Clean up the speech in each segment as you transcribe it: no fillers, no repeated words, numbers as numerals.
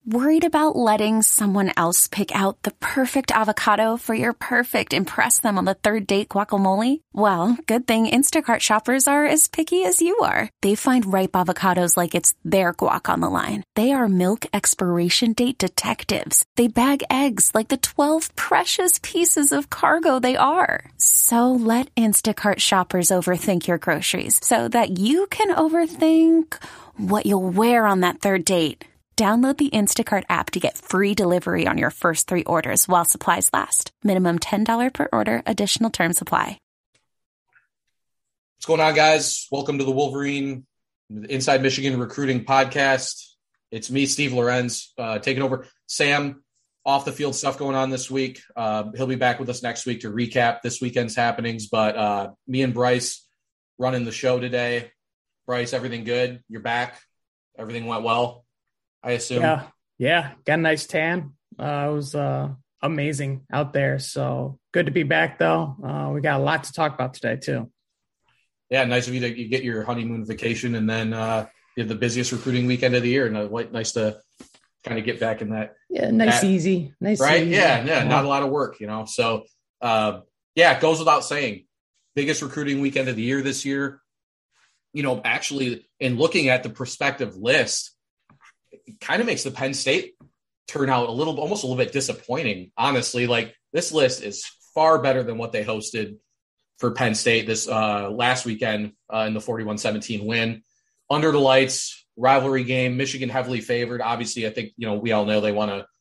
Worried about letting someone else pick out the perfect avocado for your perfect impress them on the third date guacamole? Well, good thing Instacart shoppers are as picky as you are. They find ripe avocados like it's their guac on the line. They are milk expiration date detectives. They bag eggs like the 12 precious pieces of cargo they are. So let Instacart shoppers overthink your groceries so that you can overthink what you'll wear on that third date. Download the Instacart app to get free delivery on your first 3 orders while supplies last. Minimum $10 per order. Additional terms apply. What's going on, guys? Welcome to the Wolverine Inside Michigan Recruiting Podcast. It's me, Steve Lorenz, taking over. Sam, off the field stuff going on this week. He'll be back with us next week to recap this weekend's happenings. But me and Bryce running the show today. Bryce, everything good? You're back? Everything went well, I assume? Yeah. Got a nice tan. It was amazing out there. So good to be back, though. We got a lot to talk about today, too. Yeah, nice of you to get your honeymoon vacation and then you have the busiest recruiting weekend of the year. And nice to kind of get back in that. Yeah, easy. Nice, right? Easy. Yeah, not a lot of work, So, it goes without saying. Biggest recruiting weekend of the year this year. Actually, in looking at the prospective list, it kind of makes the Penn State turn out almost a little bit disappointing, honestly. Like, this list is far better than what they hosted for Penn State this last weekend in the 41-17 win. Under the lights, rivalry game, Michigan heavily favored. Obviously, I think, we all know they want to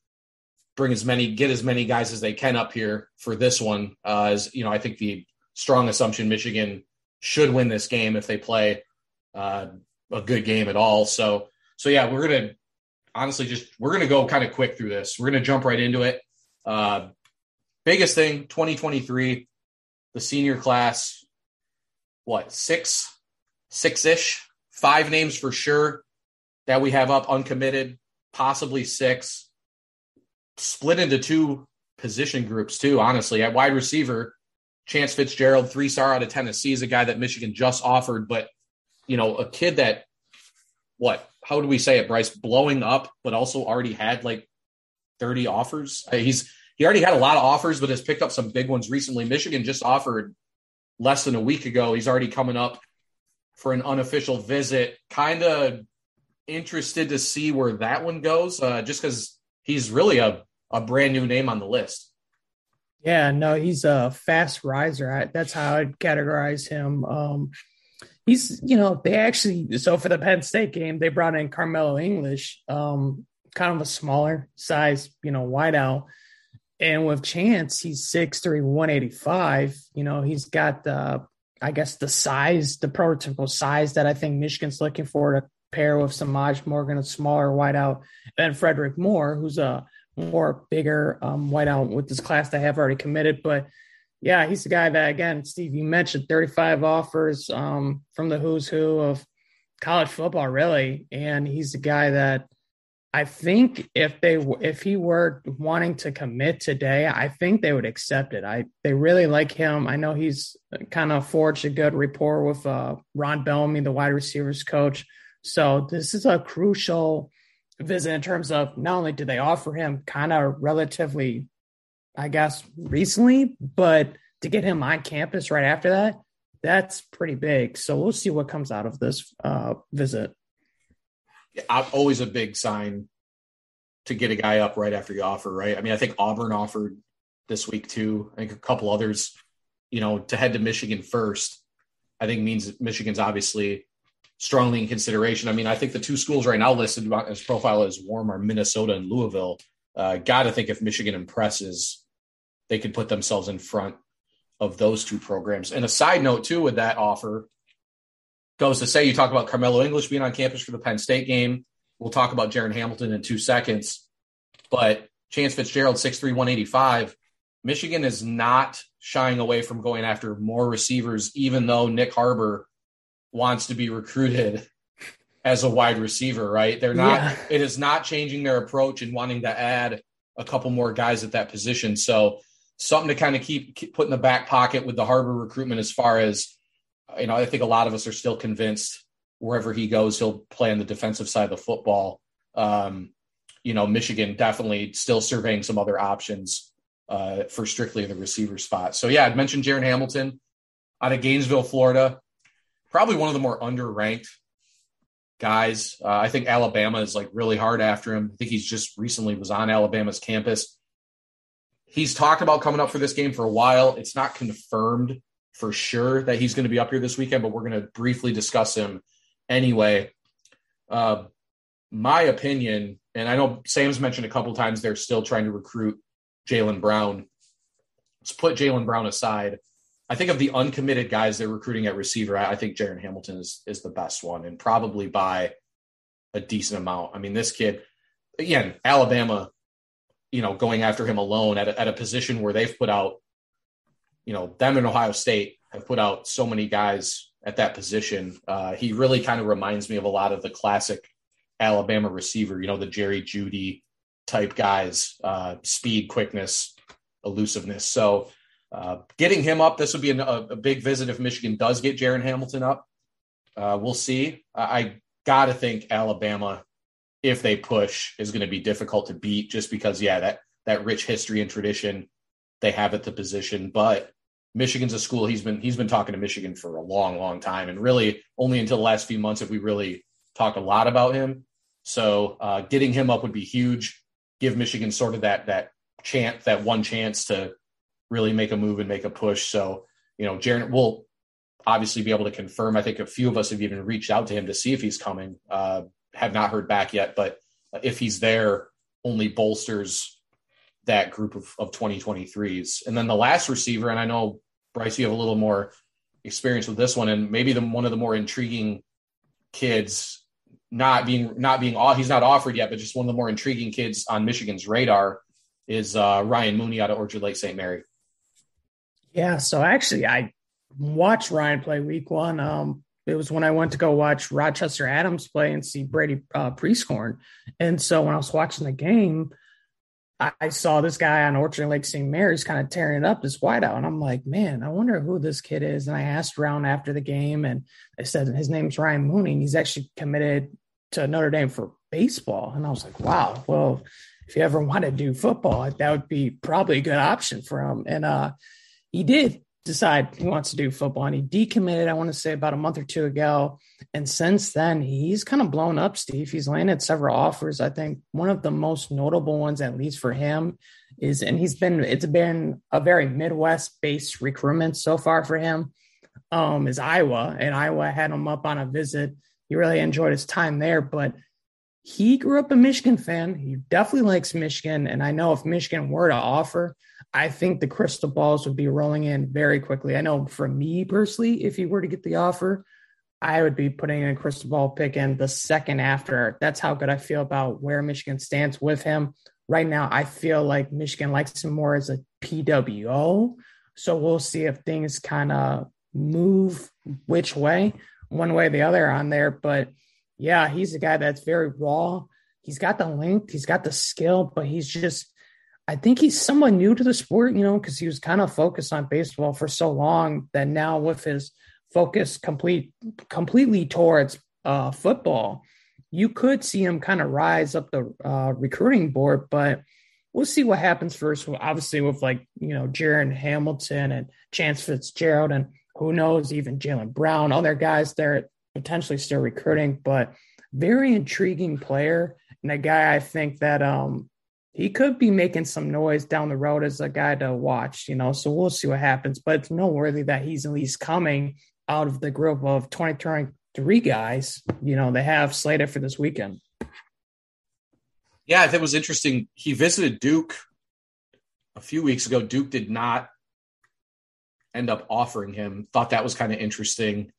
get as many guys as they can up here for this one. I think the strong assumption Michigan should win this game if they play a good game at all. So yeah, we're going to go kind of quick through this. We're going to jump right into it. Biggest thing, 2023, the senior class, six-ish, 5 names for sure that we have up uncommitted, possibly 6, split into 2 position groups too, honestly. At wide receiver, Chance Fitzgerald, 3-star out of Tennessee, is a guy that Michigan just offered, but, a kid that, how do we say it, Bryce, blowing up, but also already had 30 offers. He already had a lot of offers, but has picked up some big ones recently. Michigan just offered less than a week ago. He's already coming up for an unofficial visit. Kind of interested to see where that one goes, just because he's really a brand new name on the list. Yeah, no, he's a fast riser. That's how I'd categorize him. He's, they actually, so for the Penn State game, they brought in Carmelo English, kind of a smaller size, wideout. And with Chance, he's 6'3", 185. He's got the size, the prototypical size that I think Michigan's looking for to pair with Samaj Morgan, a smaller wideout, and Frederick Moore, who's a more bigger wideout with this class they have already committed. But yeah, he's the guy that, again, Steve, you mentioned 35 offers from the who's who of college football, really. And he's the guy that I think if he were wanting to commit today, I think they would accept it. They really like him. I know he's kind of forged a good rapport with Ron Bellamy, the wide receivers coach. So this is a crucial visit in terms of not only did they offer him kind of relatively, I guess, recently, but to get him on campus right after that, that's pretty big. So we'll see what comes out of this visit. Always a big sign to get a guy up right after you offer, right? I mean, I think Auburn offered this week too. I think a couple others, to head to Michigan first, I think means Michigan's obviously strongly in consideration. I mean, I think the 2 schools right now listed as profile as warm are Minnesota and Louisville. Got to think if Michigan impresses, they could put themselves in front of those 2 programs. And a side note too, with that offer, goes to say, you talk about Carmelo English being on campus for the Penn State game. We'll talk about Jaron Hamilton in 2 seconds. But Chance Fitzgerald, 6'3", 185. Michigan is not shying away from going after more receivers, even though Nick Harbor wants to be recruited as a wide receiver, right? They're not. Yeah. It is not changing their approach and wanting to add a couple more guys at that position. So something to kind of keep put in the back pocket with the Harbor recruitment as far as, I think a lot of us are still convinced wherever he goes, he'll play on the defensive side of the football. Michigan definitely still surveying some other options for strictly the receiver spot. So, yeah, I'd mentioned Jaron Hamilton out of Gainesville, Florida. Probably one of the more underranked guys. I think Alabama is like really hard after him. I think he's just recently was on Alabama's campus. He's talked about coming up for this game for a while. It's not confirmed for sure that he's going to be up here this weekend, but we're going to briefly discuss him anyway. My opinion, and I know Sam's mentioned a couple times they're still trying to recruit Jaylen Brown. Let's put Jaylen Brown aside. I think of the uncommitted guys they're recruiting at receiver, I think Jaron Hamilton is the best one, and probably by a decent amount. I mean, this kid, again, Alabama, going after him alone at a position where they've put out, them and Ohio State have put out so many guys at that position. He really kind of reminds me of a lot of the classic Alabama receiver, the Jerry Jeudy type guys, speed, quickness, elusiveness. So getting him up, this would be a big visit if Michigan does get Jaron Hamilton up. We'll see. I got to think Alabama, if they push, is going to be difficult to beat just because, that rich history and tradition they have at the position. But Michigan's a school. He's been talking to Michigan for a long, long time, and really only until the last few months have we really talked a lot about him. So getting him up would be huge. Give Michigan sort of that one chance to really make a move and make a push. So, Jaron will obviously be able to confirm. I think a few of us have even reached out to him to see if he's coming. Have not heard back yet, but if he's there, only bolsters that group of 2023s. And then the last receiver, and I know, Bryce, you have a little more experience with this one, and maybe one of the more intriguing kids, he's not offered yet, but just one of the more intriguing kids on Michigan's radar is Ryan Mooney out of Orchard Lake St. Mary. Yeah, so actually I watched Ryan play week one. It was when I went to go watch Rochester Adams play and see Brady Prieskorn. And so when I was watching the game, I saw this guy on Orchard Lake St. Mary's kind of tearing it up, this wideout. And I'm like, man, I wonder who this kid is. And I asked around after the game, and they said his name's Ryan Mooney, and he's actually committed to Notre Dame for baseball. And I was like, wow, well, if you ever want to do football, that would be probably a good option for him. And he did decide he wants to do football, and he decommitted, I want to say, about a month or two ago. And since then, he's kind of blown up, Steve. He's landed several offers. I think one of the most notable ones, at least for him, it's been a very Midwest-based recruitment so far for him, is Iowa. And Iowa had him up on a visit. He really enjoyed his time there, but he grew up a Michigan fan. He definitely likes Michigan. And I know if Michigan were to offer, I think the crystal balls would be rolling in very quickly. I know for me personally, if he were to get the offer, I would be putting a crystal ball pick in the second after. That's how good I feel about where Michigan stands with him. Right now, I feel like Michigan likes him more as a PWO. So we'll see if things kind of move which way, one way or the other on there. But yeah, he's a guy that's very raw. He's got the length, he's got the skill, but I think he's somewhat new to the sport, because he was kind of focused on baseball for so long that now with his focus completely towards football, you could see him kind of rise up the recruiting board, but we'll see what happens first. Obviously with Jaron Hamilton and Chance Fitzgerald, and who knows, even Jaylen Brown, other guys they're potentially still recruiting, but very intriguing player. And a guy I think that he could be making some noise down the road as a guy to watch, so we'll see what happens. But it's noteworthy that he's at least coming out of the group of 2023 guys, they have slated for this weekend. Yeah, I think it was interesting. He visited Duke a few weeks ago. Duke did not end up offering him. Thought that was kind of interesting.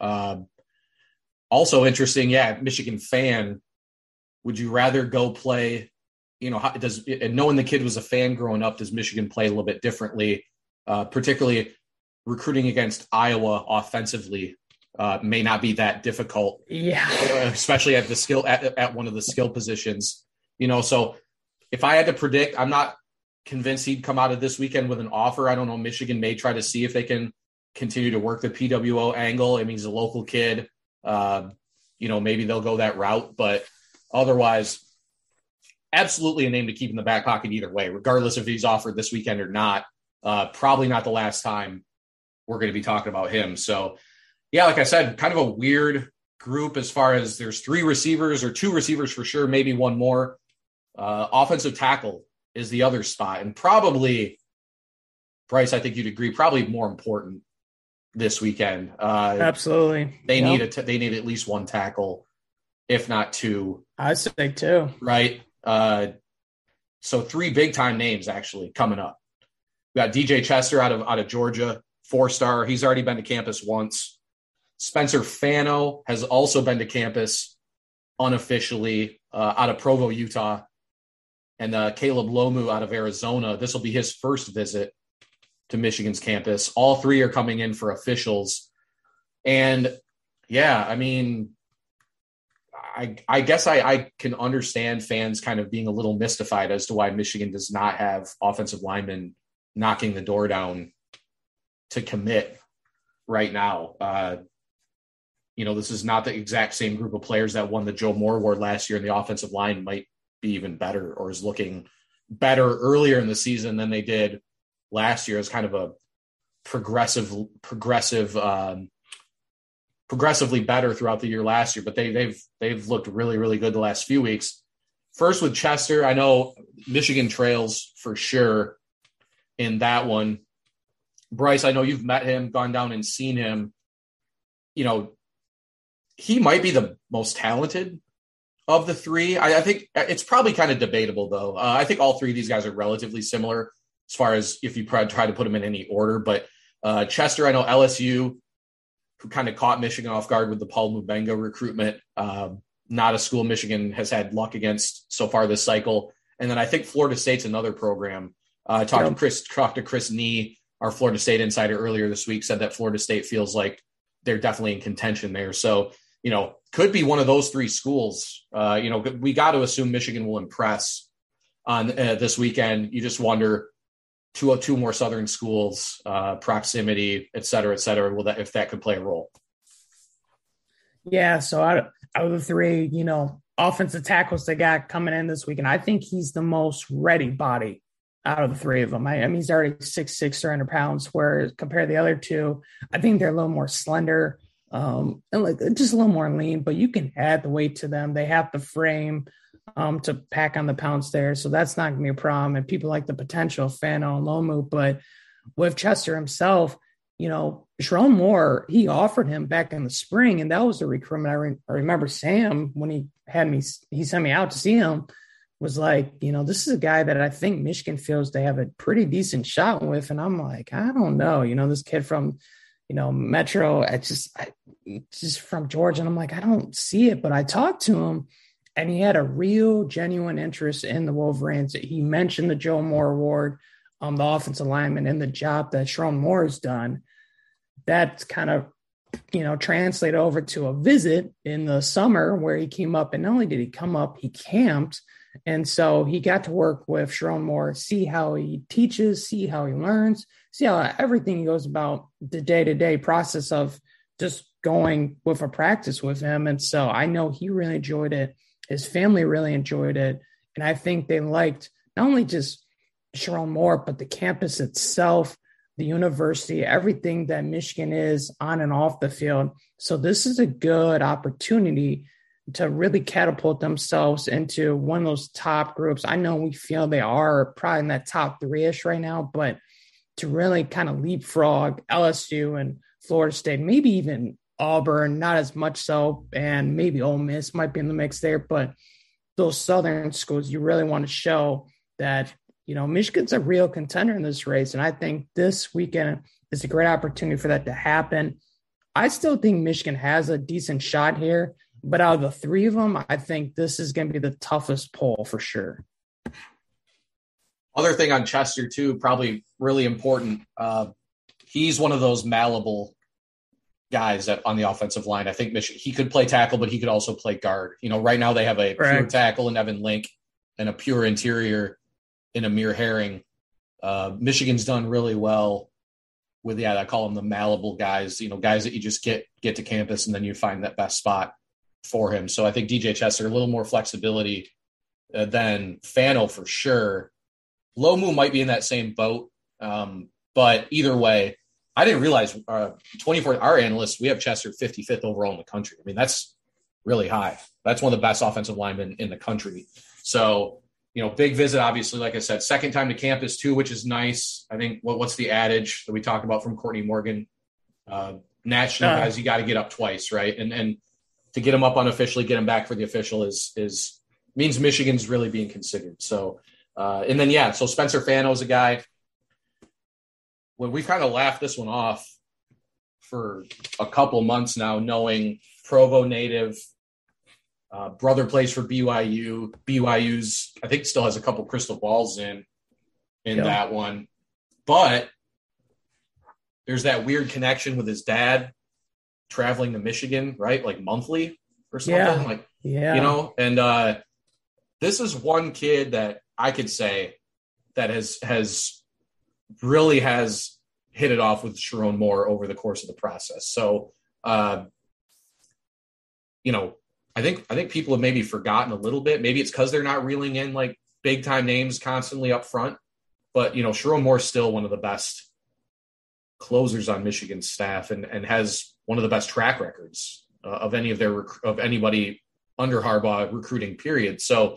Also interesting, Michigan fan, would you rather go play – and knowing the kid was a fan growing up, does Michigan play a little bit differently? Particularly recruiting against Iowa offensively may not be that difficult. Yeah, especially at the skill at one of the skill positions. So if I had to predict, I'm not convinced he'd come out of this weekend with an offer. I don't know. Michigan may try to see if they can continue to work the PWO angle. I mean, he's a local kid. Maybe they'll go that route, but otherwise, absolutely a name to keep in the back pocket either way, regardless if he's offered this weekend or not. Probably not the last time we're going to be talking about him. So, yeah, like I said, kind of a weird group as far as there's 3 receivers or 2 receivers for sure, maybe one more. Offensive tackle is the other spot. And probably, Bryce, I think you'd agree, probably more important this weekend. Absolutely. They need at least one tackle, if not 2. I say 2. Right. So 3 big time names actually coming up. We got DJ Chester out of Georgia, 4-star. He's already been to campus once. Spencer Fano has also been to campus unofficially out of Provo, Utah. And Caleb Lomu out of Arizona. This will be his first visit to Michigan's campus. All 3 are coming in for officials. And, yeah, I mean, I guess I can understand fans kind of being a little mystified as to why Michigan does not have offensive linemen knocking the door down to commit right now. This is not the exact same group of players that won the Joe Moore Award last year, and the offensive line might be even better or is looking better earlier in the season than they did last year as kind of a progressively better throughout the year last year, but they've looked really, really good the last few weeks. First with Chester, I know Michigan trails for sure in that one. Bryce, I know you've met him, gone down and seen him. He might be the most talented of the 3. I think it's probably kind of debatable, though. I think all 3 of these guys are relatively similar as far as if you try to put them in any order. But Chester, I know LSU, who kind of caught Michigan off guard with the Paul Mubenga recruitment. Not a school Michigan has had luck against so far this cycle. And then I think Florida State's another program. Talked to Chris Nee, our Florida State insider, earlier this week, said that Florida State feels like they're definitely in contention there. So, could be one of those 3 schools. We got to assume Michigan will impress on this weekend. You just wonder, two more Southern schools, proximity, et cetera, if that could play a role. Yeah. So out of the 3, offensive tackles they got coming in this week, and I think he's the most ready body out of the 3 of them. I mean, he's already 6'6", 300 pounds, whereas compared to the other 2, I think they're a little more slender, and just a little more lean, but you can add the weight to them. They have the frame to pack on the pounds there. So that's not going to be a problem. And people like the potential of Fano and Lomu, but with Chester himself, Sherrone Moore, he offered him back in the spring, and that was the recruitment. I remember Sam, when he sent me out to see him, was like, this is a guy that I think Michigan feels they have a pretty decent shot with. And I'm like, I don't know, this kid from, Metro, just from Georgia. And I'm like, I don't see it, but I talked to him and he had a real genuine interest in the Wolverines. He mentioned the Joe Moore Award, the offensive lineman, and the job that Sherrone Moore has done. That's kind of, translate over to a visit in the summer where he came up, and not only did he come up, he camped. And so he got to work with Sherrone Moore, see how he teaches, see how he learns, see how everything goes about the day-to-day process of just going with a practice with him. And so I know he really enjoyed it. His family really enjoyed it. And I think they liked not only just Sherrone Moore, but the campus itself, the university, everything that Michigan is on and off the field. So this is a good opportunity to really catapult themselves into one of those top groups. I know we feel they are probably in that top 3-ish right now, but to really kind of leapfrog LSU and Florida State, maybe even Auburn, not as much so, and maybe Ole Miss might be in the mix there, but those Southern schools, you really want to show that, Michigan's a real contender in this race. And I think this weekend is a great opportunity for that to happen. I still think Michigan has a decent shot here, but out of the 3 of them, I think this is going to be the toughest poll for sure. Other thing on Chester, too, probably really important. He's one of those malleable guys on the offensive line. I think Michigan, he could play tackle, but he could also play guard. Right now they have a pure tackle in Evan Link and a pure interior in Amir Herring. Michigan's done really well with, I call them the malleable guys, guys that you just get to campus and then you find that best spot for him. So I think DJ Chester, a little more flexibility then Fano for sure. Lomu might be in that same boat. But either way, I didn't realize 24, our analysts, we have Chester 55th overall in the country. I mean, that's really high. That's one of the best offensive linemen in the country. So, big visit, obviously, like I said, second time to campus too, which is nice. I think what's the adage that we talked about from Courtney Morgan? National guys, you got to get up twice, right? And to get them up unofficially, get them back for the official is means Michigan's really being considered. So, so Spencer Fano's a guy. When we've kind of laughed this one off for a couple months now, knowing Provo native, brother plays for BYU. BYU's, I think, still has a couple crystal balls in that one. But there's that weird connection with his dad traveling to Michigan, right? Like monthly or something. And this is one kid that I could say that has really hit it off with Sharon Moore over the course of the process. So, I think people have maybe forgotten a little bit. Maybe it's because they're not reeling in like big time names constantly up front. But, Sharon Moore's still one of the best closers on Michigan's staff and has one of the best track records of anybody under Harbaugh recruiting period. So,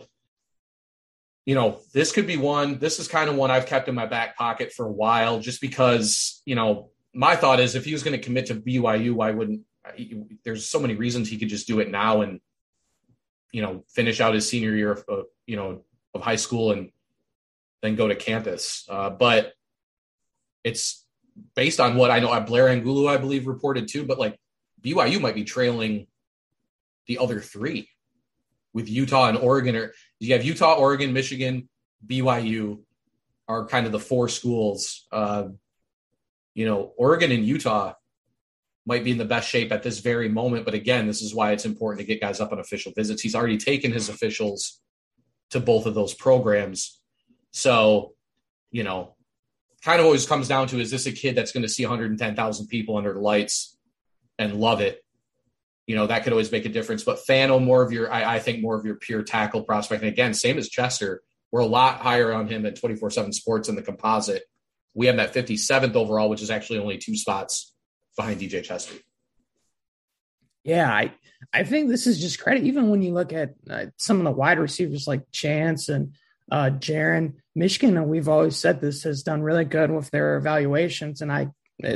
this could be one. This is kind of one I've kept in my back pocket for a while just because, my thought is if he was going to commit to BYU, why wouldn't there's so many reasons he could just do it now and, finish out his senior year of high school and then go to campus. But it's based on what I know. Blair Angulo, I believe, reported too, but like BYU might be trailing the other three with Utah and Oregon. Or you have Utah, Oregon, Michigan, BYU are kind of the four schools. Oregon and Utah might be in the best shape at this very moment. But again, this is why it's important to get guys up on official visits. He's already taken his officials to both of those programs. So, kind of always comes down to, is this a kid that's going to see 110,000 people under the lights and love it? That could always make a difference. But Fano, I think more of your pure tackle prospect. And again, same as Chester, we're a lot higher on him at 24/7 Sports in the composite. We have that 57th overall, which is actually only 2 spots behind DJ Chester. Yeah, I think this is just credit. Even when you look at some of the wide receivers like Chance and Jaron, Michigan, and we've always said this, has done really good with their evaluations. And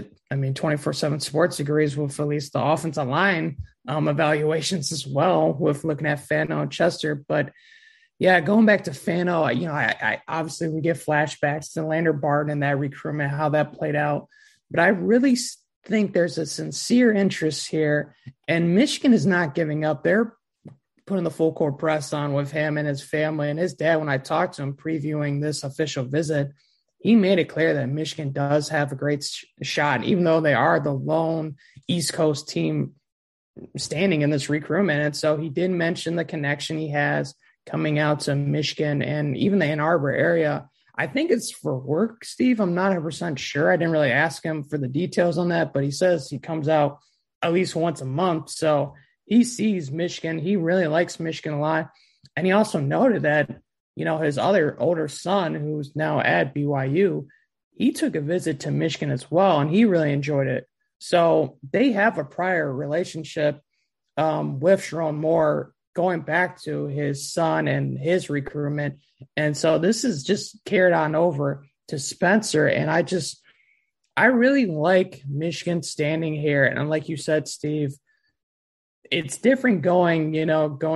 24/7 Sports agrees with at least the offensive line evaluations as well with looking at Fano and Chester. But yeah, going back to Fano, I obviously we get flashbacks to Lander Barton and that recruitment, how that played out. But I really think there's a sincere interest here, and Michigan is not giving up. They're putting the full court press on with him and his family and his dad. When I talked to him previewing this official visit, he made it clear that Michigan does have a great shot, even though they are the lone East Coast team standing in this recruitment. And so he did mention the connection he has coming out to Michigan and even the Ann Arbor area. I think it's for work, Steve. I'm not 100% sure. I didn't really ask him for the details on that, but he says he comes out at least once a month. So he sees Michigan. He really likes Michigan a lot. And he also noted that, his other older son, who's now at BYU, he took a visit to Michigan as well, and he really enjoyed it. So they have a prior relationship with Sharon Moore going back to his son and his recruitment. And so this is just carried on over to Spencer. And I really like Michigan standing here. And like you said, Steve, it's different going to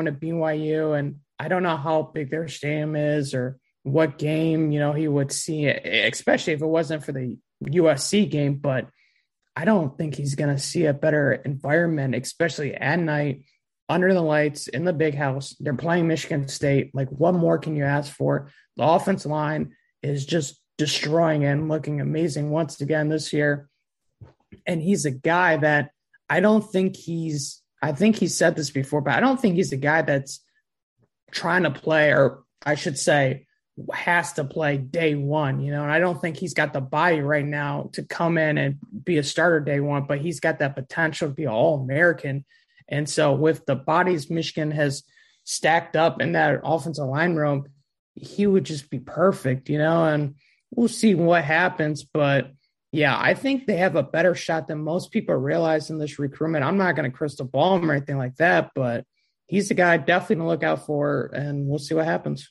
BYU, and I don't know how big their stadium is or what game, he would see it, especially if it wasn't for the USC game. But I don't think he's going to see a better environment, especially at night, under the lights, in the big house. They're playing Michigan State. Like, what more can you ask for? The offensive line is just destroying and looking amazing once again this year. And he's a guy that I think he's said this before, but I don't think he's a guy that's trying to play, or I should say has to play day one, and I don't think he's got the body right now to come in and be a starter day one, but he's got that potential to be an All-American. And so with the bodies Michigan has stacked up in that offensive line room, he would just be perfect, and we'll see what happens. But yeah, I think they have a better shot than most people realize in this recruitment. I'm not going to crystal ball him or anything like that, but he's the guy definitely to look out for, and we'll see what happens.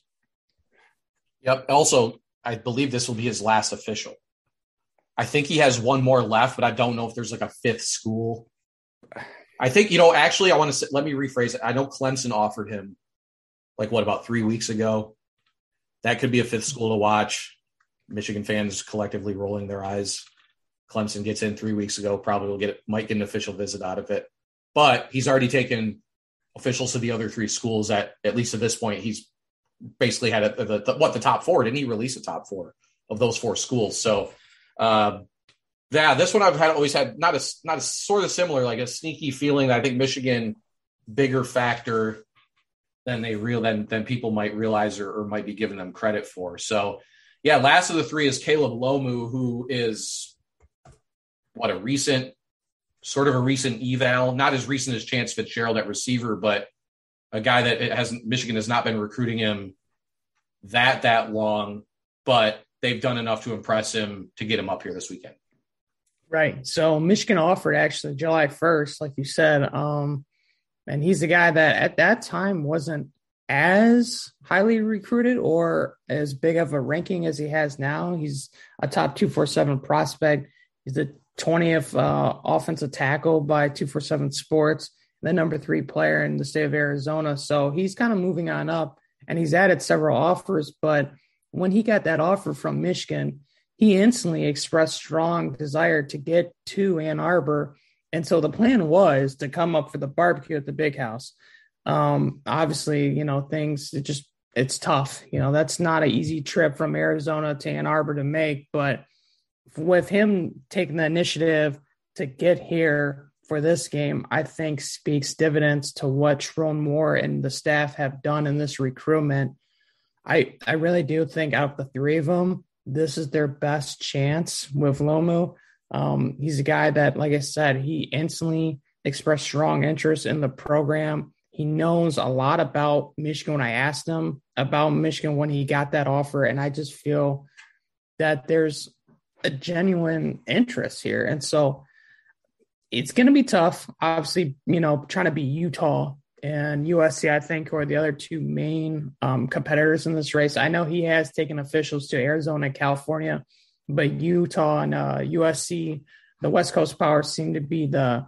Yep. Also, I believe this will be his last official. I think he has one more left, but I don't know if there's like a fifth school. I think, actually, I want to say, let me rephrase it. I know Clemson offered him about 3 weeks ago. That could be a fifth school to watch. Michigan fans collectively rolling their eyes. Clemson gets in 3 weeks ago, probably might get an official visit out of it. But he's already taken officials to the other three schools at least at this point. He's basically had the top four. Didn't he release a top four of those four schools? So, this one I've always had not a sort of similar, like a sneaky feeling that I think Michigan bigger factor than people might realize or might be giving them credit for. So, yeah, last of the three is Caleb Lomu, who is a recent eval, not as recent as Chance Fitzgerald at receiver, but a guy that Michigan has not been recruiting him that long, but they've done enough to impress him to get him up here this weekend. Right. So Michigan offered actually July 1st, like you said. And he's a guy that at that time wasn't as highly recruited or as big of a ranking as he has now. He's a top 247 prospect. He's the 20th offensive tackle by 247 Sports, the number 3 player in the state of Arizona. So he's kind of moving on up, and he's added several offers. But when he got that offer from Michigan, he instantly expressed strong desire to get to Ann Arbor. And so the plan was to come up for the barbecue at the Big House. Obviously, it's tough. That's not an easy trip from Arizona to Ann Arbor to make. But with him taking the initiative to get here for this game, I think speaks dividends to what Sherrone Moore and the staff have done in this recruitment. I really do think out of the three of them, this is their best chance with Lomu. He's a guy that, like I said, he instantly expressed strong interest in the program. He knows a lot about Michigan. When I asked him about Michigan when he got that offer, and I just feel that there's a genuine interest here. And so it's going to be tough. Obviously, trying to beat Utah and USC, I think, are the other two main competitors in this race. I know he has taken officials to Arizona and California, but Utah and USC, the West Coast Powers, seem to be the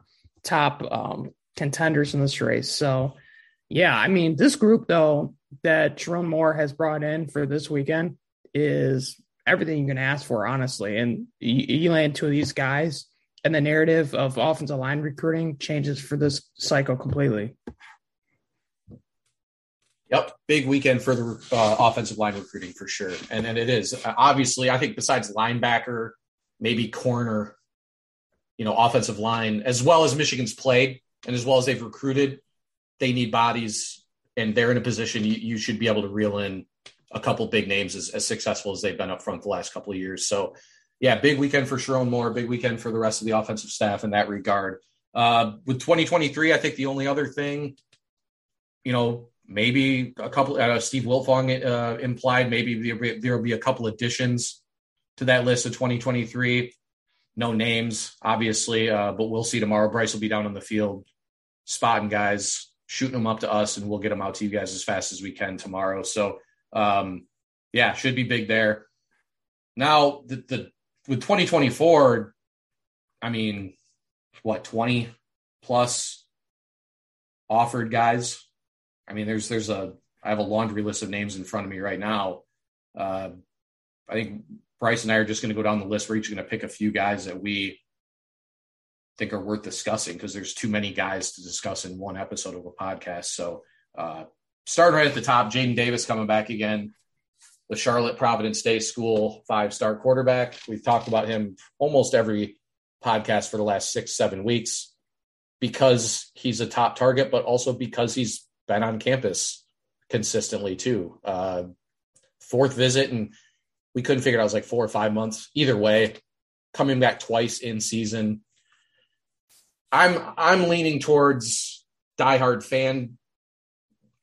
top contenders in this race. So, yeah, I mean, this group, though, that Sherrone Moore has brought in for this weekend is everything you can ask for, honestly. And you land two of these guys, and the narrative of offensive line recruiting changes for this cycle completely. Yep, big weekend for the offensive line recruiting for sure. And it is. Obviously, I think besides linebacker, maybe corner, offensive line, as well as Michigan's played and as well as they've recruited, they need bodies, and they're in a position you should be able to reel in a couple big names as successful as they've been up front the last couple of years. So, yeah, big weekend for Sherrone Moore, big weekend for the rest of the offensive staff in that regard. With 2023, I think the only other thing, maybe a couple, Steve Wiltfong implied maybe there will be a couple additions to that list of 2023. No names, obviously, but we'll see tomorrow. Bryce will be down on the field spotting guys, shooting them up to us, and we'll get them out to you guys as fast as we can tomorrow. So, should be big there. Now, with 2024, I mean, 20 plus offered guys. I mean, I have a laundry list of names in front of me right now. I think Bryce and I are just going to go down the list. We're each going to pick a few guys that we think are worth discussing because there's too many guys to discuss in one episode of a podcast. So starting right at the top, Jaden Davis coming back again, the Charlotte Providence Day School 5-star quarterback. We've talked about him almost every podcast for the last 6-7 weeks because he's a top target, but also because he's been on campus consistently too. Fourth visit, and we couldn't figure it out. It was like 4 or 5 months. Either way, coming back twice in season. I'm leaning towards diehard fan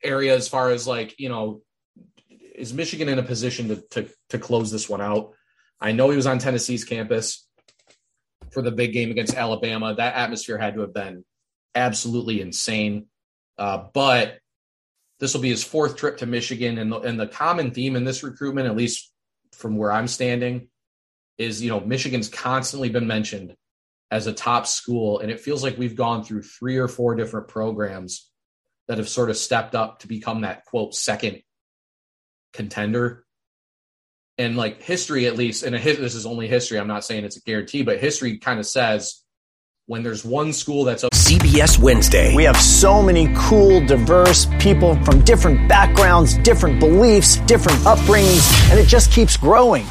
area as far as like, is Michigan in a position to close this one out? I know he was on Tennessee's campus for the big game against Alabama. That atmosphere had to have been absolutely insane. But this will be his fourth trip to Michigan. And the common theme in this recruitment, at least from where I'm standing, is, Michigan's constantly been mentioned as a top school. And it feels like we've gone through 3 or 4 different programs that have sort of stepped up to become that, quote, second contender. And like history, at least, and this is only history, I'm not saying it's a guarantee, but history kind of says when there's one school that's CBS Wednesday. We have so many cool, diverse people from different backgrounds, different beliefs, different upbringings, and it just keeps growing.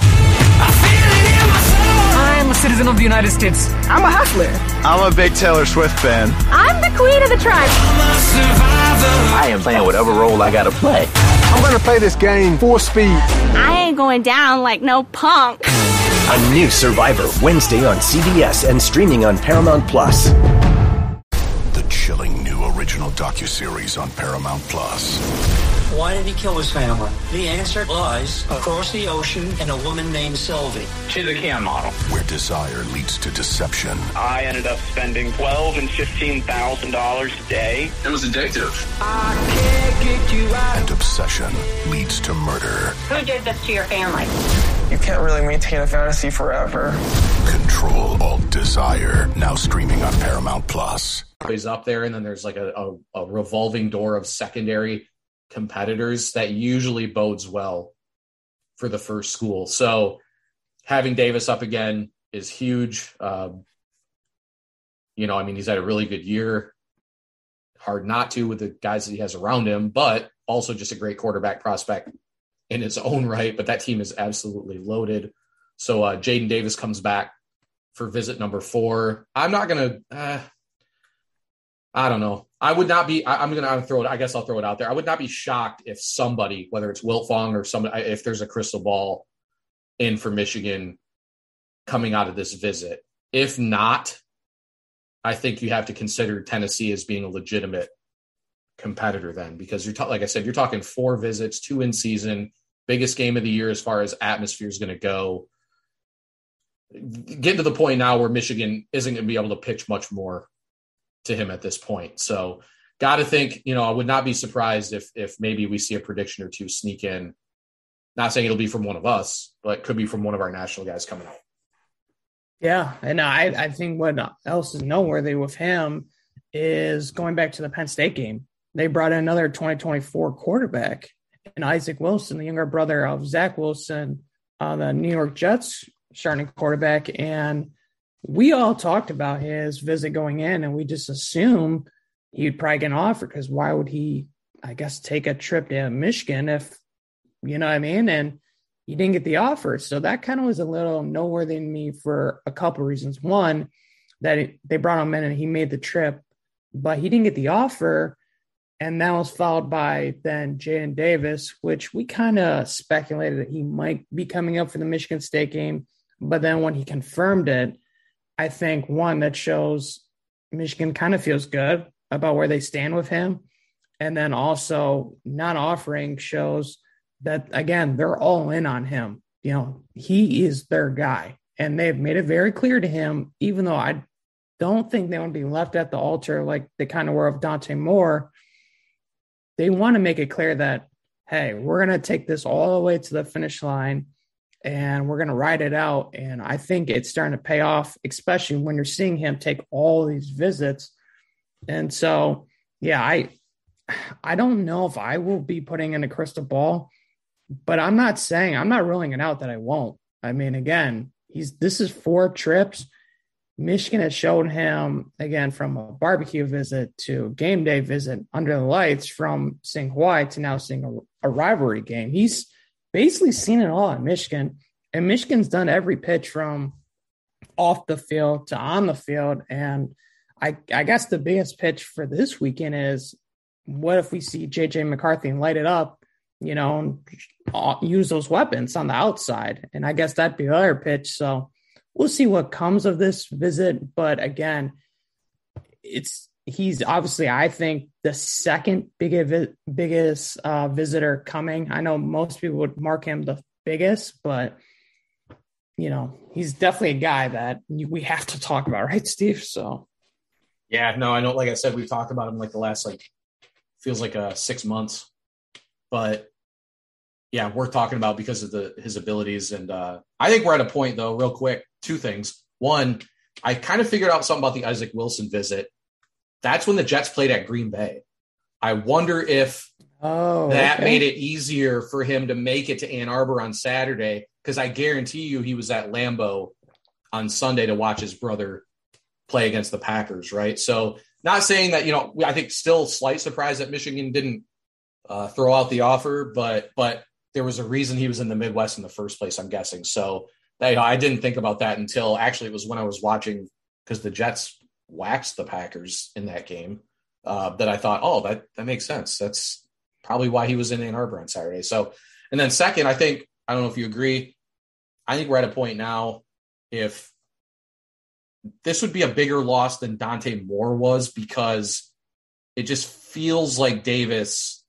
I'm a citizen of the United States. I'm a hustler. I'm a big Taylor Swift fan. I'm the queen of the tribe. I am playing whatever role I gotta play. I'm gonna play this game full speed. I ain't going down like no punk. A new Survivor Wednesday on CBS and streaming on Paramount Plus. The chilling new original docuseries on Paramount Plus. Why did he kill his family? The answer lies across the ocean in a woman named Sylvie. She's a can model. Where desire leads to deception. I ended up spending $12,000 and $15,000 a day. It was addictive. I can't get you out. And obsession leads to murder. Who did this to your family? You can't really maintain a fantasy forever. Control Alt Desire, now streaming on Paramount Plus. He's up there, and then there's like a revolving door of secondary competitors that usually bodes well for the first school. So having Davis up again is huge. He's had a really good year. Hard not to with the guys that he has around him, but also just a great quarterback prospect in its own right. But that team is absolutely loaded. So Jaden Davis comes back for visit number 4. I'm not going to I don't know. I would not be, I'm going to throw it, I guess I'll throw it out there. I would not be shocked if somebody, whether it's Wiltfong or somebody, if there's a crystal ball in for Michigan coming out of this visit. If not, I think you have to consider Tennessee as being a legitimate competitor then, because like I said, you're talking 4 visits, 2 in season, biggest game of the year as far as atmosphere is going to go. Getting to the point now where Michigan isn't going to be able to pitch much more to him at this point. So got to think, I would not be surprised if maybe we see a prediction or 2 sneak in. Not saying it'll be from one of us, but could be from one of our national guys coming out. Yeah. And I think what else is noteworthy with him is going back to the Penn State game. They brought in another 2024 quarterback, and Isaac Wilson, the younger brother of Zach Wilson, the New York Jets starting quarterback. And we all talked about his visit going in, and we just assumed he'd probably get an offer, because why would he, I guess, take a trip to Michigan if, you know what I mean? And he didn't get the offer. So that kind of was a little noteworthy to me for a couple of reasons. One, that they brought him in and he made the trip, but he didn't get the offer. And that was followed by then Jaden Davis, which we kind of speculated that he might be coming up for the Michigan State game. But then when he confirmed it, I think, one, that shows Michigan kind of feels good about where they stand with him. And then also not offering shows that, again, they're all in on him. He is their guy. And they've made it very clear to him, even though I don't think they want to be left at the altar like they kind of were of Dante Moore. They want to make it clear that, hey, we're going to take this all the way to the finish line, and we're going to ride it out. And I think it's starting to pay off, especially when you're seeing him take all these visits. And so, yeah, I don't know if I will be putting in a crystal ball, but I'm not ruling it out that I won't. I mean, again, this is 4 trips. Michigan has shown him, again, from a barbecue visit to game day visit under the lights, from seeing Hawaii to now seeing a rivalry game. He's basically seen it all in Michigan, and Michigan's done every pitch from off the field to on the field. And I guess the biggest pitch for this weekend is, what if we see JJ McCarthy light it up, and use those weapons on the outside? And I guess that'd be the other pitch. So we'll see what comes of this visit. But again, it's he's obviously, I think, the second biggest visitor coming. I know most people would mark him the biggest, but he's definitely a guy that we have to talk about, right, Steve? So, yeah, no, I know. Like I said, we've talked about him like the last feels like 6 months, but yeah, worth talking about because of his abilities. And I think we're at a point, though, real quick. 2 things. One, I kind of figured out something about the Isaac Wilson visit. That's when the Jets played at Green Bay. I wonder if that made it easier for him to make it to Ann Arbor on Saturday, because I guarantee you he was at Lambeau on Sunday to watch his brother play against the Packers, right? So not saying that, I think still slight surprise that Michigan didn't throw out the offer, but there was a reason he was in the Midwest in the first place, I'm guessing. So I didn't think about that until actually it was when I was watching, because the Jets waxed the Packers in that game, that I thought, that makes sense. That's probably why he was in Ann Arbor on Saturday. So, and then second, I don't know if you agree, I think we're at a point now, if this would be a bigger loss than Dante Moore was, because it just feels like Davis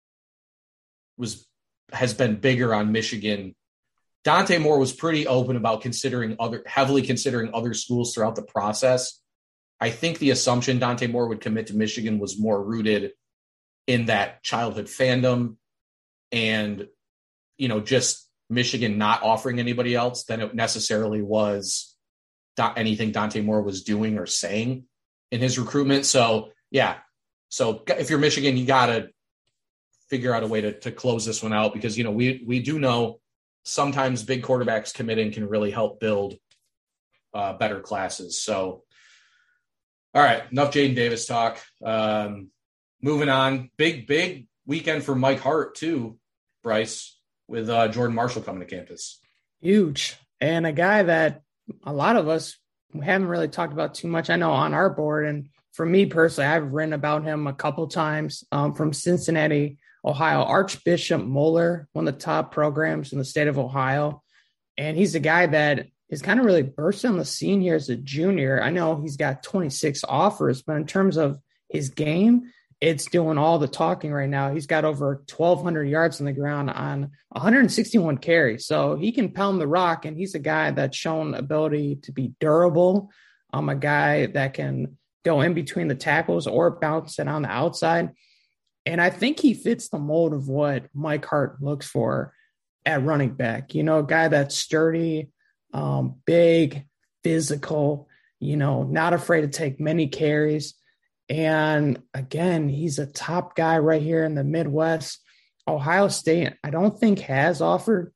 has been bigger on Michigan. Dante Moore was pretty open about heavily considering other schools throughout the process. I think the assumption Dante Moore would commit to Michigan was more rooted in that childhood fandom and, just Michigan not offering anybody else than it necessarily was anything Dante Moore was doing or saying in his recruitment. So, yeah. So if you're Michigan, you got to figure out a way to close this one out, because, we do know sometimes big quarterbacks committing can really help build better classes. So, all right, enough Jaden Davis talk. Moving on, big weekend for Mike Hart too, Bryce, with Jordan Marshall coming to campus. Huge. And a guy that a lot of us haven't really talked about too much, I know, on our board. And for me personally, I've written about him a couple times, from Cincinnati, Ohio. Archbishop Moeller, one of the top programs in the state of Ohio. And he's a guy that is kind of really burst on the scene here as a junior. I know he's got 26 offers, but in terms of his game, it's doing all the talking right now. He's got over 1,200 yards on the ground on 161 carries. So he can pound the rock, and he's a guy that's shown ability to be durable. A guy that can go in between the tackles or bounce it on the outside. And I think he fits the mold of what Mike Hart looks for at running back. A guy that's sturdy, big, physical, not afraid to take many carries. And again, he's a top guy right here in the Midwest. Ohio State, I don't think has offered.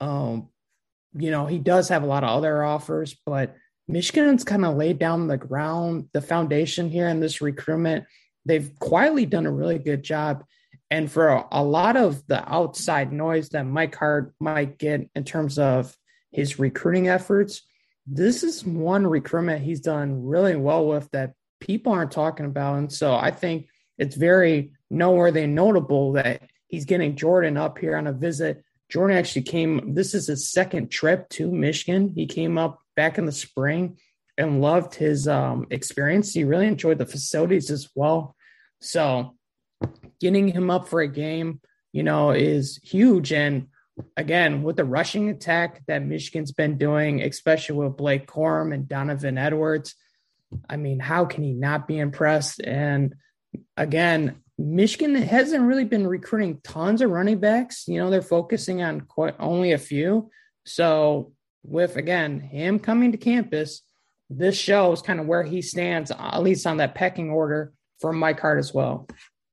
He does have a lot of other offers, but Michigan's kind of laid down the foundation here in this recruitment. They've quietly done a really good job. And for a lot of the outside noise that Mike Hart might get in terms of his recruiting efforts, this is one recruitment he's done really well with that people aren't talking about. And so I think it's very noteworthy and notable that he's getting Jordan up here on a visit. Jordan actually this is his second trip to Michigan. He came up back in the spring and loved his experience. He really enjoyed the facilities as well. So getting him up for a game, is huge. And again, with the rushing attack that Michigan's been doing, especially with Blake Corum and Donovan Edwards, I mean, how can he not be impressed? And again, Michigan hasn't really been recruiting tons of running backs. They're focusing on only a few. So with, again, him coming to campus, this shows kind of where he stands, at least on that pecking order for Mike Hart as well.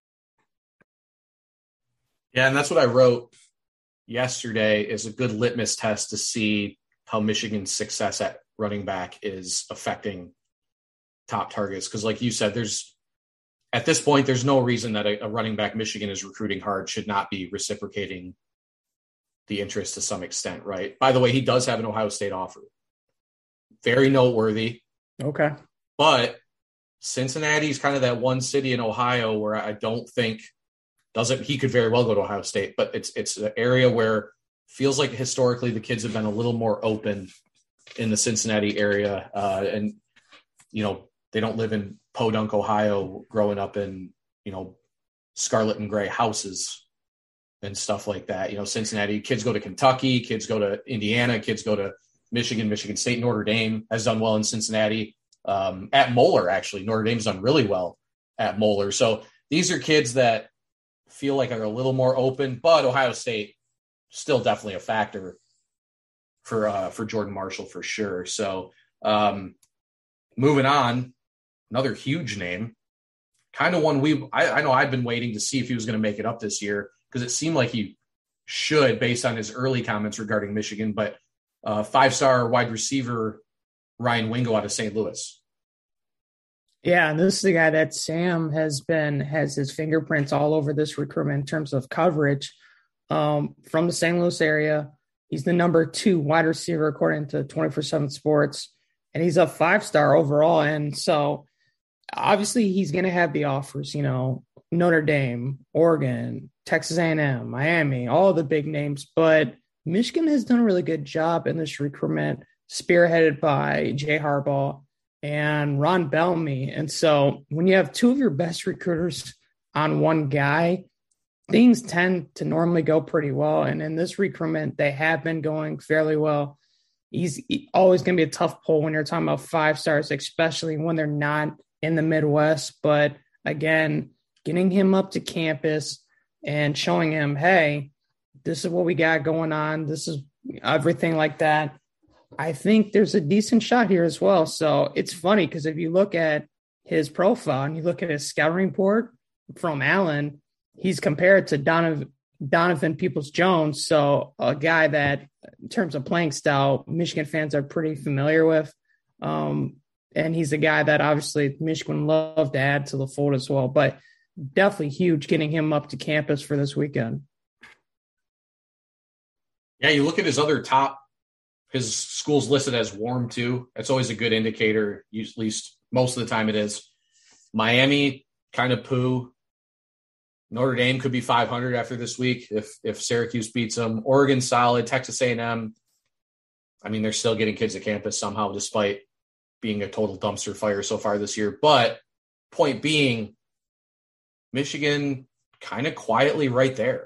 Yeah, and that's what I wrote yesterday, is a good litmus test to see how Michigan's success at running back is affecting top targets. Because like you said, at this point, there's no reason that a running back Michigan is recruiting hard should not be reciprocating the interest to some extent, right? By the way, he does have an Ohio State offer. Very noteworthy. Okay. But Cincinnati's kind of that one city in Ohio where I don't think he could very well go to Ohio State, but it's an area where feels like historically the kids have been a little more open in the Cincinnati area. And, they don't live in Podunk, Ohio, growing up in, scarlet and gray houses and stuff like that. Cincinnati, kids go to Kentucky, kids go to Indiana, kids go to Michigan State. Notre Dame has done well in Cincinnati. At Moeller, actually, Notre Dame's done really well at Moeller. So these are kids that feel like are a little more open, but Ohio State still definitely a factor for Jordan Marshall for sure. So moving on, another huge name, kind of one I know I've been waiting to see if he was going to make it up this year, because it seemed like he should based on his early comments regarding Michigan, but 5-star wide receiver Ryan Wingo out of St. Louis. Yeah, and this is the guy that Sam has his fingerprints all over this recruitment in terms of coverage. From the St. Louis area, he's the number 2 wide receiver according to 24/7 Sports, and he's a 5-star overall. And so obviously he's going to have the offers, Notre Dame, Oregon, Texas A&M, Miami, all the big names. But Michigan has done a really good job in this recruitment, spearheaded by Jay Harbaugh and Ron Bellamy. And so when you have 2 of your best recruiters on one guy, things tend to normally go pretty well. And in this recruitment, they have been going fairly well. He's always going to be a tough pull when you're talking about 5-stars, especially when they're not in the Midwest. But again, getting him up to campus and showing him, hey, this is what we got going on. This is everything like that. I think there's a decent shot here as well. So it's funny because if you look at his profile and you look at his scouting report from Allen, he's compared to Donovan Peoples-Jones. So a guy that, in terms of playing style, Michigan fans are pretty familiar with. And he's a guy that obviously Michigan would love to add to the fold as well. But definitely huge getting him up to campus for this weekend. Yeah, you look at his school's listed as warm too. That's always a good indicator, at least most of the time it is. Miami, kind of poo. Notre Dame could be 500 after this week if Syracuse beats them. Oregon, solid. Texas A&M, they're still getting kids to campus somehow despite being a total dumpster fire so far this year. But point being, Michigan kind of quietly right there.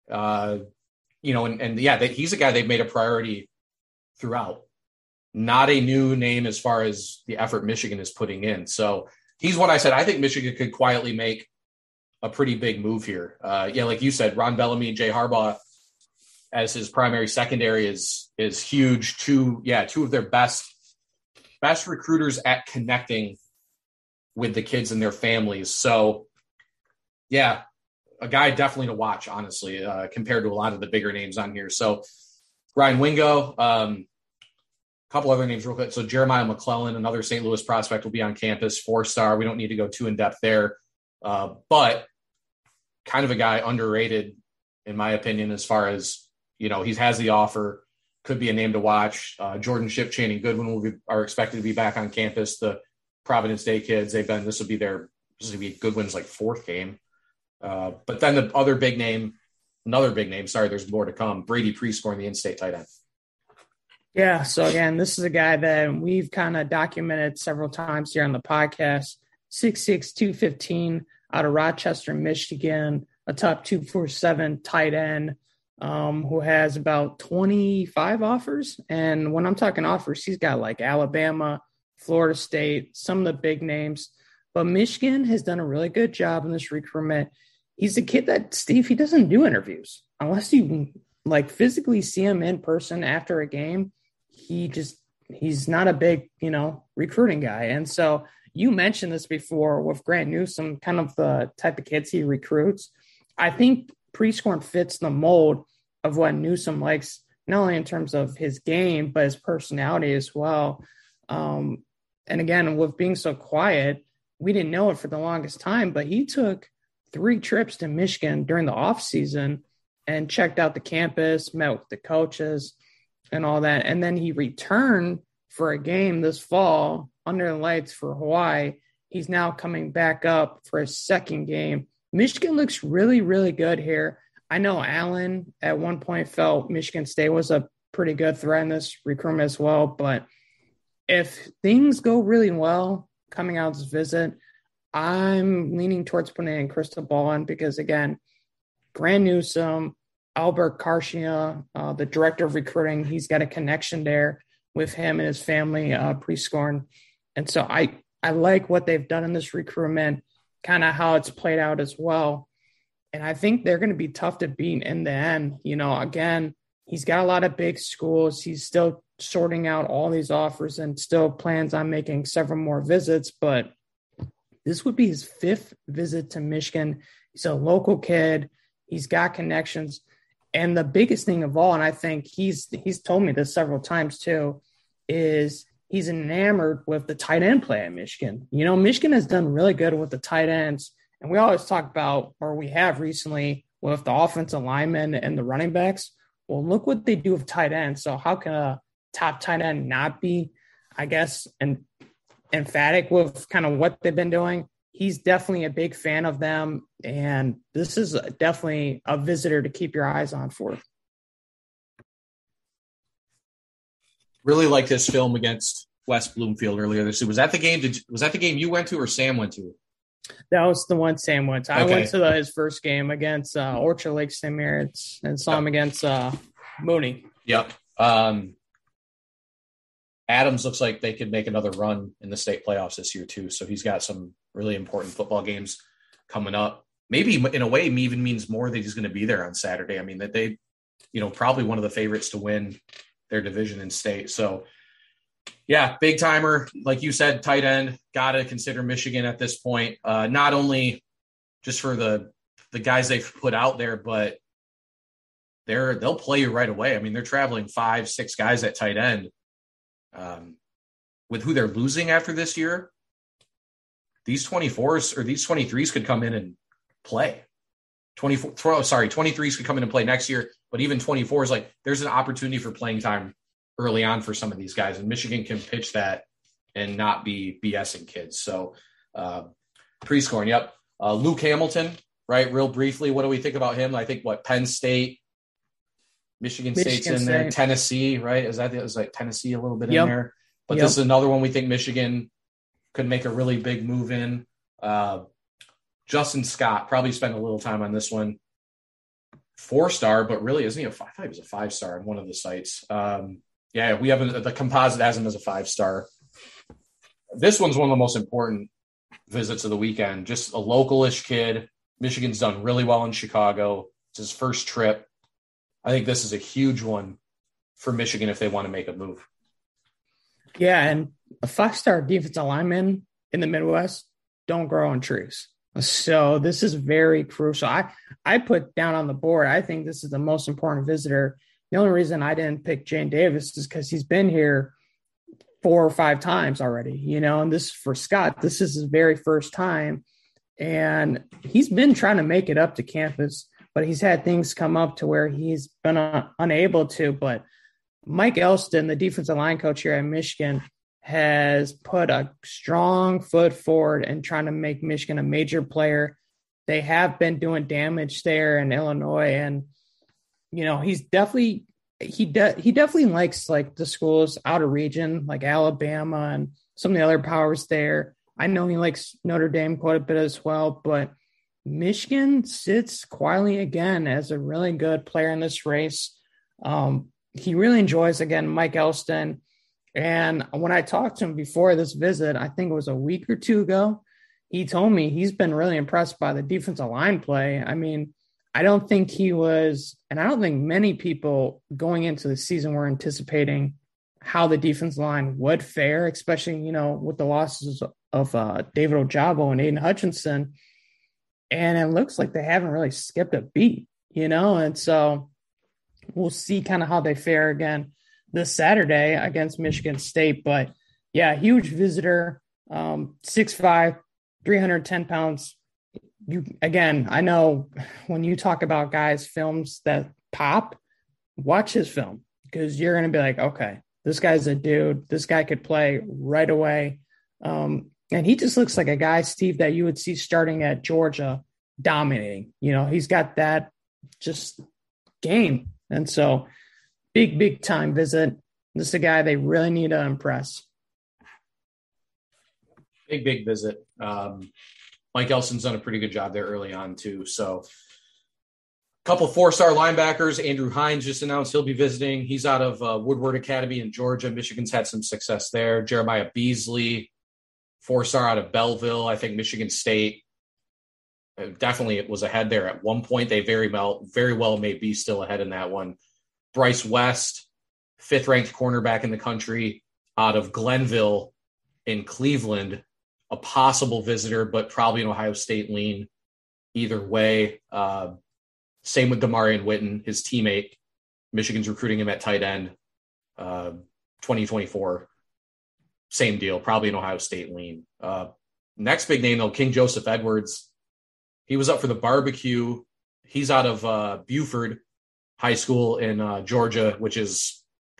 He's a guy they've made a priority throughout. Not a new name as far as the effort Michigan is putting in. So he's what I said. I think Michigan could quietly make a pretty big move here. Like you said, Ron Bellamy and Jay Harbaugh as his primary secondary is huge. Two of their best recruiters at connecting with the kids and their families. So yeah, a guy definitely to watch, honestly, compared to a lot of the bigger names on here. So Ryan Wingo, a couple other names real quick. So Jeremiah McClellan, another St. Louis prospect, will be on campus, 4-star. We don't need to go too in depth there, but kind of a guy underrated, in my opinion, as far as, he has the offer, could be a name to watch. Jordan Ship, Channing Goodwin are expected to be back on campus. The Providence Day kids, this will be Goodwin's 4th game. But then the other big name, there's more to come. Brady Prescorn, the in-state tight end. Yeah, so again, this is a guy that we've kind of documented several times here on the podcast. 6'6", 215 out of Rochester, Michigan, a top 247 tight end who has about 25 offers. And when I'm talking offers, he's got Alabama, Florida State, some of the big names. But Michigan has done a really good job in this recruitment. He's a kid that, Steve, he doesn't do interviews unless you physically see him in person after a game. He's not a big, recruiting guy. And so you mentioned this before with Grant Newsome, kind of the type of kids he recruits. I think Prescorn fits the mold of what Newsome likes, not only in terms of his game, but his personality as well. And again, with being so quiet, we didn't know it for the longest time, but he took 3 trips to Michigan during the off season and checked out the campus, met with the coaches and all that. And then he returned for a game this fall under the lights for Hawaii. He's now coming back up for his 2nd game. Michigan looks really, really good here. I know Allen at one point felt Michigan State was a pretty good threat in this recruitment as well. But if things go really well coming out of this visit, I'm leaning towards putting in Crystal Ballin because, again, Grant Newsome, Albert Karshia, the director of recruiting, he's got a connection there with him and his family, Prescorn. And so I like what they've done in this recruitment, kind of how it's played out as well. And I think they're going to be tough to beat in the end. Again, he's got a lot of big schools. He's still sorting out all these offers and still plans on making several more visits. But this would be his 5th visit to Michigan. He's a local kid. He's got connections. And the biggest thing of all, and I think he's told me this several times too, is he's enamored with the tight end play at Michigan. Michigan has done really good with the tight ends. And we always talk about, or we have recently, with the offensive linemen and the running backs. Well, look what they do with tight ends. So how can a top tight end not be, I guess, emphatic with kind of what they've been doing? He's definitely a big fan of them. And this is definitely a visitor to keep your eyes on for. Really liked his film against West Bloomfield earlier this year. Was that the game? Was that the game you went to or Sam went to? That was the one Sam went to. I went to his first game against Orchard Lake St. Mary's and saw him against Mooney. Yep. Adams looks like they could make another run in the state playoffs this year too. So he's got some really important football games coming up. Maybe in a way even means more that he's going to be there on Saturday. I mean, that they, probably one of the favorites to win their division in state. So yeah, big timer. Like you said, tight end, got to consider Michigan at this point. Not only just for the guys they've put out there, but they'll play you right away. I mean, they're traveling 5-6 guys at tight end. With who they're losing after this year, these 24s or these 23s could come in and play. 23s could come in and play next year, but even 24s, like there's an opportunity for playing time early on for some of these guys, and Michigan can pitch that and not be BSing kids. So Prescorn, yep. Luke Hamilton, right? Real briefly, what do we think about him? I think Penn State, Michigan State's in there, Tennessee, right? Is like Tennessee a little bit in there? But this is another one we think Michigan could make a really big move in. Justin Scott, probably spent a little time on this one. 4-star, but really isn't he I thought he was a 5-star on one of the sites. Yeah, we have the composite has him as a 5-star. This one's one of the most important visits of the weekend. Just a localish kid. Michigan's done really well in Chicago. It's his first trip. I think this is a huge one for Michigan if they want to make a move. Yeah, and a 5-star defensive lineman in the Midwest don't grow on trees. So this is very crucial. I put down on the board, I think this is the most important visitor. The only reason I didn't pick Jane Davis is because he's been here 4 or 5 times already, and this for Scott, this is his very first time. And he's been trying to make it up to campus, but he's had things come up to where he's been unable to. But Mike Elston, the defensive line coach here at Michigan, has put a strong foot forward in trying to make Michigan a major player. They have been doing damage there in Illinois, and he's definitely he definitely likes like the schools out of region, like Alabama and some of the other powers there. I know he likes Notre Dame quite a bit as well, but Michigan sits quietly again as a really good player in this race. He really enjoys, again, Mike Elston. And when I talked to him before this visit, I think it was a week or 2 ago, he told me he's been really impressed by the defensive line play. I mean, I don't think he was, and I don't think many people going into the season were anticipating how the defense line would fare, especially, with the losses of David Ojabo and Aiden Hutchinson. And it looks like they haven't really skipped a beat, and so we'll see kind of how they fare again this Saturday against Michigan State. But yeah, huge visitor, 6'5", 310 pounds. I know when you talk about guys' films that pop, watch his film, because you're going to be like, okay, this guy's a dude. This guy could play right away. And he just looks like a guy, Steve, that you would see starting at Georgia dominating. He's got that just game. And so big time visit. This is a guy they really need to impress. Big visit. Mike Elson's done a pretty good job there early on too. So a couple 4-star linebackers. Andrew Hines just announced he'll be visiting. He's out of Woodward Academy in Georgia. Michigan's had some success there. Jeremiah Beasley, 4-star out of Belleville. I think Michigan State definitely it was ahead there at one point. They very well may be still ahead in that one. Bryce West, 5th-ranked cornerback in the country out of Glenville in Cleveland, a possible visitor, but probably an Ohio State lean either way. Same with Demarion Witten, his teammate. Michigan's recruiting him at tight end, 2024. Same deal, probably an Ohio State lean. Next big name, though, King Joseph Edwards. He was up for the barbecue. He's out of Buford High School in Georgia, which is,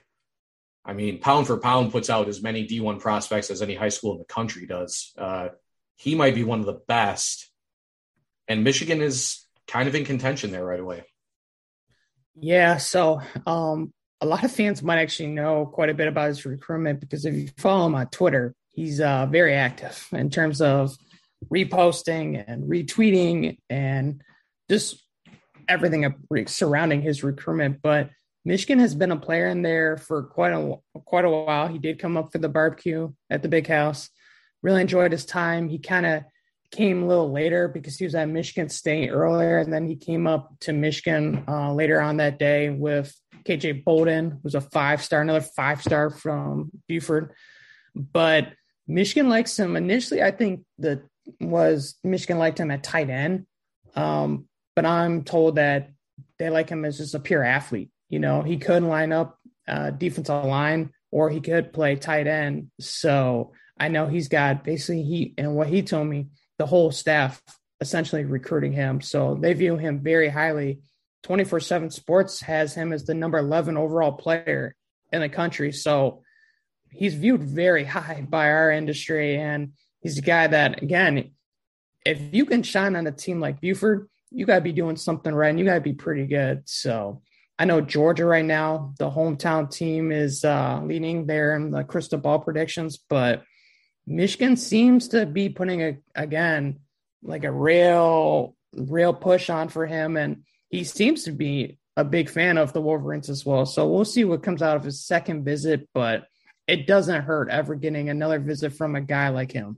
I mean, pound for pound puts out as many D1 prospects as any high school in the country does. He might be one of the best. And Michigan is kind of in contention there right away. Yeah, so a lot of fans might actually know quite a bit about his recruitment because if you follow him on Twitter, he's very active in terms of reposting and retweeting and just everything surrounding his recruitment. But Michigan has been a player in there for quite a while. He did come up for the barbecue at the Big House. Really enjoyed his time. He kind of came a little later because he was at Michigan State earlier, and then he came up to Michigan later on that day with KJ Bolden, who's a 5-star, another 5-star from Buford. But Michigan likes him initially. I think Michigan liked him at tight end, but I'm told that they like him as just a pure athlete. You know, he could line up defensive line or he could play tight end. So I know he's got basically what he told me, the whole staff essentially recruiting him. So they view him very highly. 24/7 Sports has him as the number 11 overall player in the country. So he's viewed very high by our industry. And he's a guy that, again, if you can shine on a team like Buford, you got to be doing something right and you got to be pretty good. So I know Georgia right now, the hometown team is leading there in the crystal ball predictions, but Michigan seems to be putting a real push on for him. And he seems to be a big fan of the Wolverines as well. So we'll see what comes out of his second visit, but it doesn't hurt ever getting another visit from a guy like him.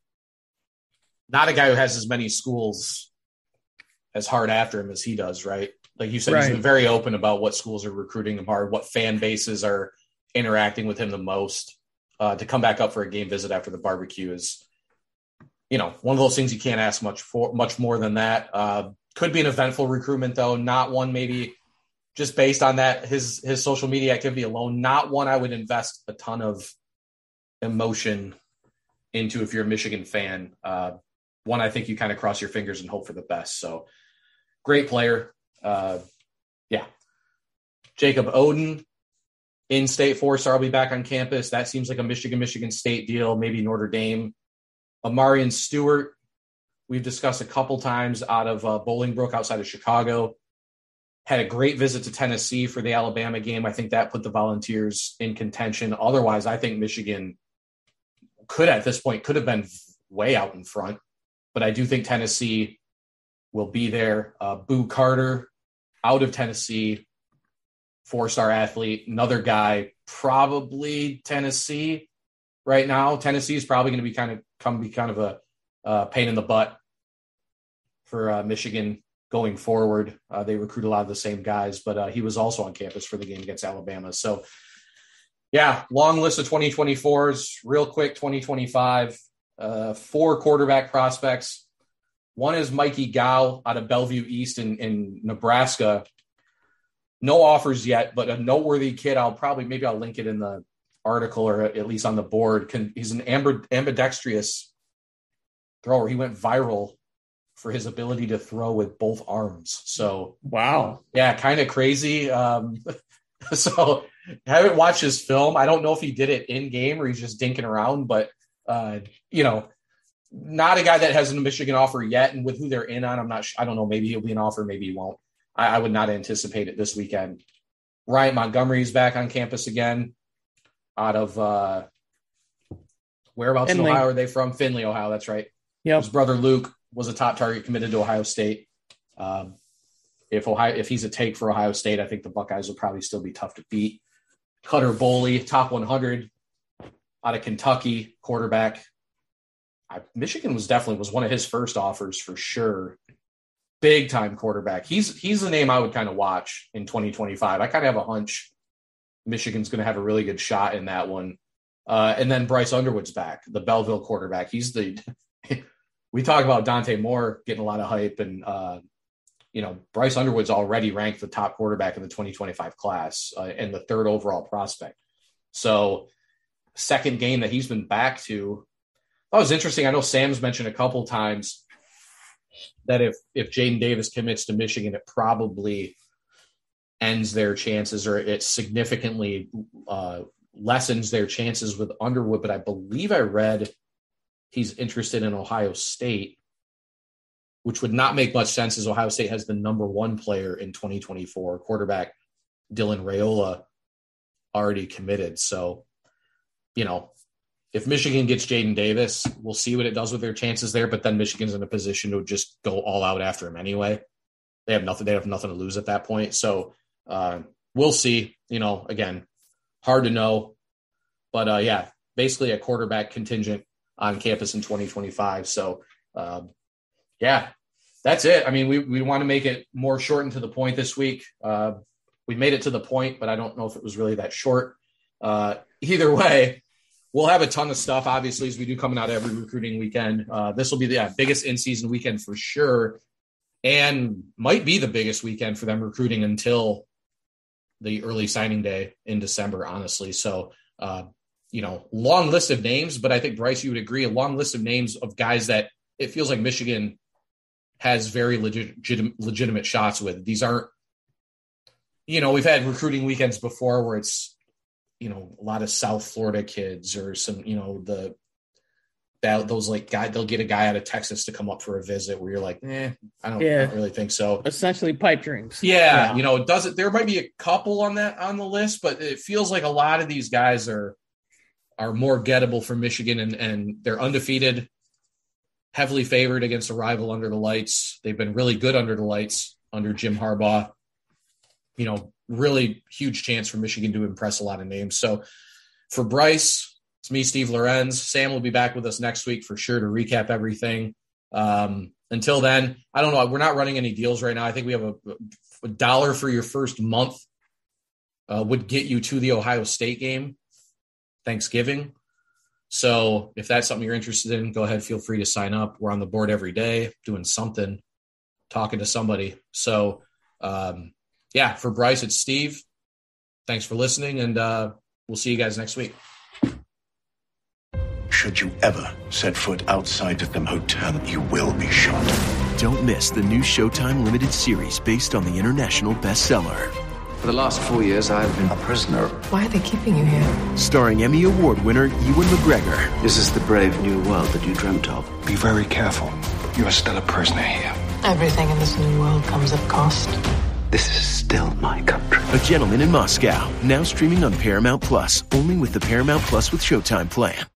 Not a guy who has as many schools as hard after him as he does, right? Like you said, He's been very open about what schools are recruiting him hard, what fan bases are interacting with him the most. To come back up for a game visit after the barbecue is, one of those things you can't ask much more than that. Could be an eventful recruitment, though, not one maybe just based on that, his social media activity alone, not one I would invest a ton of emotion into if you're a Michigan fan. One I think you kind of cross your fingers and hope for the best. So great player. Jacob Oden, in-state 4-star, will be back on campus. That seems like a Michigan State deal, maybe Notre Dame. Amarian Stewart, we've discussed a couple times, out of Bolingbrook outside of Chicago. Had a great visit to Tennessee for the Alabama game. I think that put the Volunteers in contention. Otherwise, I think Michigan could have been way out in front. But I do think Tennessee will be there. Boo Carter, out of Tennessee, 4-star athlete, another guy, probably Tennessee right now. Tennessee is probably going to be kind of a pain in the butt for Michigan going forward. They recruit a lot of the same guys, but he was also on campus for the game against Alabama. So, long list of 2024s. Real quick, 2025, 4 quarterback prospects. One is Mikey Gao out of Bellevue East in Nebraska. No offers yet, but a noteworthy kid. I'll link it in the article or at least on the board. He's an ambidextrous thrower. He went viral for his ability to throw with both arms. So, wow. Yeah, kind of crazy. So haven't watched his film. I don't know if he did it in game or he's just dinking around, but not a guy that has a Michigan offer yet. And with who they're in on, I don't know, maybe he'll be an offer, maybe he won't. I would not anticipate it this weekend. Ryan Montgomery's back on campus again out of whereabouts in Ohio are they from? Findlay, Ohio. That's right. Yep. His brother Luke was a top target committed to Ohio State. If he's a take for Ohio State, I think the Buckeyes will probably still be tough to beat. Cutter Boley, top 100 out of Kentucky, quarterback. Michigan was one of his first offers for sure. Big time quarterback. He's the name I would kind of watch in 2025. I kind of have a hunch Michigan's going to have a really good shot in that one. And then Bryce Underwood's back, the Belleville quarterback. We talk about Dante Moore getting a lot of hype, and Bryce Underwood's already ranked the top quarterback in the 2025 class and the third overall prospect. So second game that he's been back to. That was interesting. I know Sam's mentioned a couple times that if Jaden Davis commits to Michigan, it probably ends their chances, or it significantly lessens their chances with Underwood. But I believe I read he's interested in Ohio State, which would not make much sense as Ohio State has the number one player in 2024, quarterback Dylan Raiola, already committed. So, if Michigan gets Jaden Davis, we'll see what it does with their chances there. But then Michigan's in a position to just go all out after him anyway. They have nothing to lose at that point. So we'll see. Again, hard to know. But basically a quarterback contingent on campus in 2025. So that's it. I mean, we want to make it more short and to the point this week. We made it to the point, but I don't know if it was really that short. Either way, we'll have a ton of stuff, obviously, as we do coming out every recruiting weekend. This will be the biggest in-season weekend for sure, and might be the biggest weekend for them recruiting until the early signing day in December, honestly. So, long list of names, but I think, Bryce, you would agree, a long list of names of guys that it feels like Michigan has very legitimate shots with. These aren't, we've had recruiting weekends before where it's, a lot of South Florida kids or some, those like guy, they'll get a guy out of Texas to come up for a visit where you're like, I don't really think so. Essentially pipe dreams. Yeah. There might be a couple on the list, but it feels like a lot of these guys are more gettable for Michigan, and they're undefeated, heavily favored against a rival under the lights. They've been really good under the lights under Jim Harbaugh. Really huge chance for Michigan to impress a lot of names. So for Bryce, it's me, Steve Lorenz. Sam will be back with us next week for sure to recap everything. Until then, I don't know. We're not running any deals right now. I think we have a $1 for your first month would get you to the Ohio State game Thanksgiving. So if that's something you're interested in, go ahead. Feel free to sign up. We're on the board every day doing something, talking to somebody. So, for Bryce, it's Steve. Thanks for listening, and we'll see you guys next week. Should you ever set foot outside of the hotel, you will be shot. Don't miss the new Showtime limited series based on the international bestseller. For the last 4 years, I've been a prisoner. Why are they keeping you here? Starring Emmy Award winner Ewan McGregor. This is the brave new world that you dreamt of. Be very careful. You are still a prisoner here. Everything in this new world comes at cost. This is still my country. A Gentleman in Moscow, now streaming on Paramount Plus, only with the Paramount Plus with Showtime plan.